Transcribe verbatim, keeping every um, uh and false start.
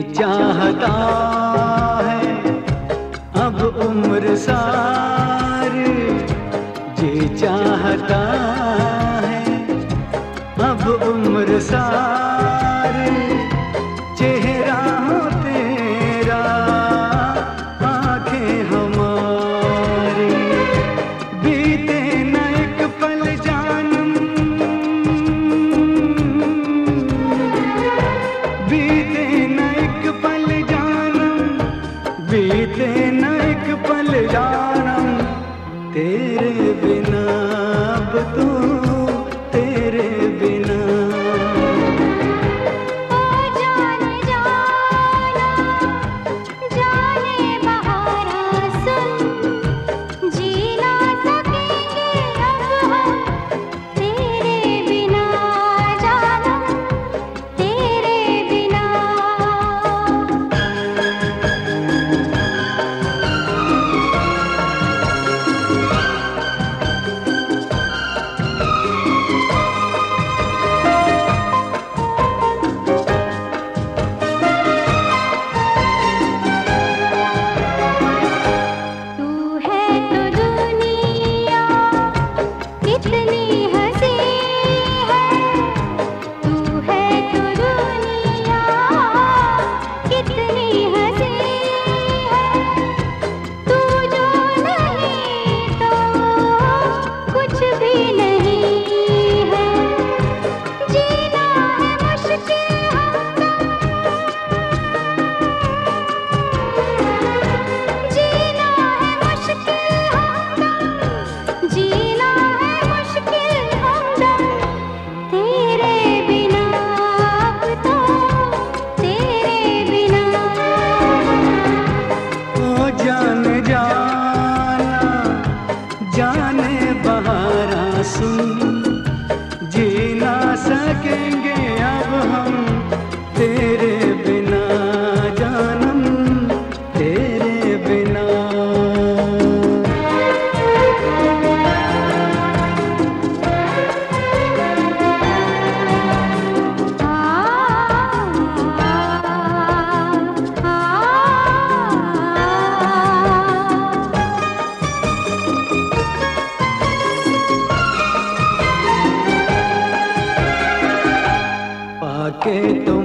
चाहता है अब उम्र सारी, जी चाहता है अब उम्र सारी, चेहरा हो तेरा आंखें हमारी, बीते न एक पल जानम, बीते न एक पल जानम, बीते न एक पल जानम, तेरे बिना अब तो तेरे बिना। ओ जाने जाना जाने बहारा सुन, जी ना सकेंगे अब हम तेरे बिना जानम, तेरे बिना। तू है तो दुनिया कितनी हंसी है, तू है तो दुनिया कितनी हंसी है, तू जो नहीं तो कुछ भी नहीं है, जीना है मुश्किल हमदम, जीना है मुश्किल हमदम, जीना है मुश्किल हमदम, तेरे बिना अब तो तेरे बिना। ओ जाने जाना जाने बहारा सुन, जी ना सकेंगे अब हम तेरे बिना जानम, तेरे बिना। पाके तो